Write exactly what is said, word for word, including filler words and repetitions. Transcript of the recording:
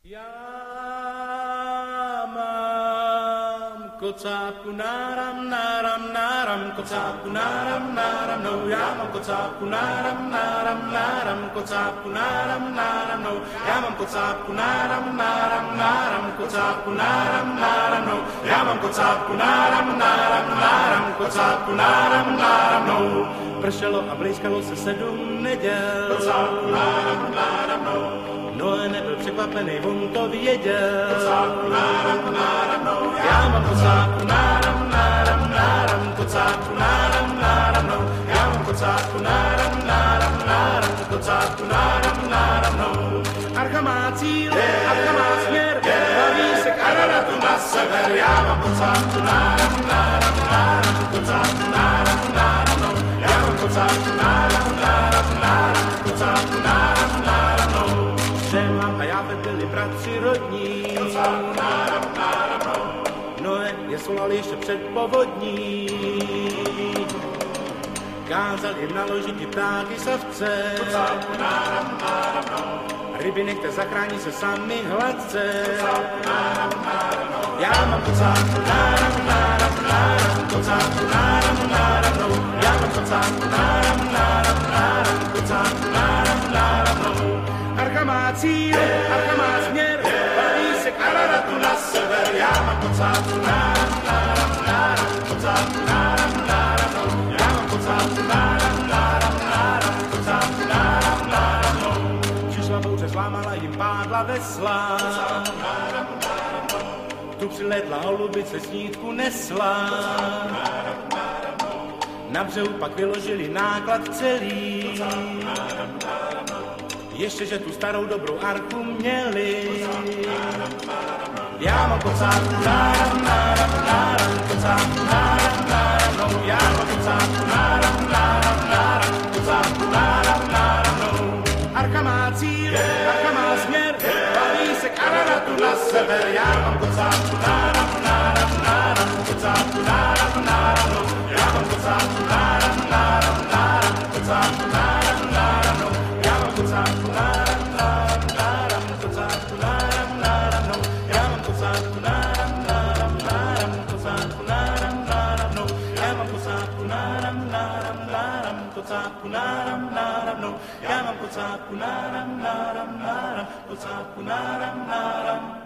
Ja mám kocápku náram, náram, náram, kocápku náram, náram, no. Ja mám kocápku náram, náram, náram, kocápku náram, náram, no. Ja mám kocápku náram, náram, náram, kocápku náram, náram, no. Ja mám kocápku náram, náram, náram, kocápku náram, náram, no. Pršelo a blízkalo se sedm neděl. Kocápku náram, náram, no. Noé nebyl překvapený, on to věděl. Kocápku náram, náram, no. Já mám kocápku náram, náram, náram, kocápku náram, náram, no. Já mám kocápku náram, náram, náram, kocápku náram, náram, no. Archa má cíl, archa má směr, hlaví se k Araratu na sever. Já mám kocápku náram, náram, náram, kocápku náram, náram, no. Já mám kocápku náram, náram, náram, kocápku náram, náram, no. Šémam a Jáfet byli bratři rodní. Kocápku náram, náram, no. Noé je svolal ještě před povodní. Kázal jim naložit i ptáky savce. Kocápku náram, náram, no. Ryby nechte zachránit se sami hladce. Kocápku náram, náram, no. Já mám kocápku náram, náram, náram, kocápku náram, náram, no. Já mám kocápku náram, náram, náram, kocápku náram, náram, no. Archa má cíl, archa má směr, hlaví se k Araratu na sever. Já mám kocápku náram, náram, náram, kocápku náram, náram, no. Já mám kocápku náram, náram, náram, kocápku náram, náram, no. Přišla bouře, zlámala jim pádla vesla. Kocápku náram, náram, no. Tu přiledla holubice, snídku nesla. Kocápku náram, náram, no. Na břehu pak vyložili náklad celý. Kocápku náram, náram, no. Ještě, že tu starou dobrou archu měli. Já mám kocápku náram, náram, náram, kocápku náram, náram, no. Já mám kocápku náram, náram, náram, kocápku náram, náram, no. Archa má cíl, archa má směr, hlaví se k Araratu na sever. Já mám kocápku náram, náram, náram, kocápku náram, náram, no. Já mám kocápku náram, náram, náram, kocápku náram, náram, no. Já mám kocápku náram, náram, náram, kocápku náram, náram, no. Já mám kocápku náram, náram, náram, kocápku náram, náram, no. Já mám kocápku náram, náram, náram, kocápku náram, náram, no. Já mám kocápku náram, náram, náram, kocápku náram, náram.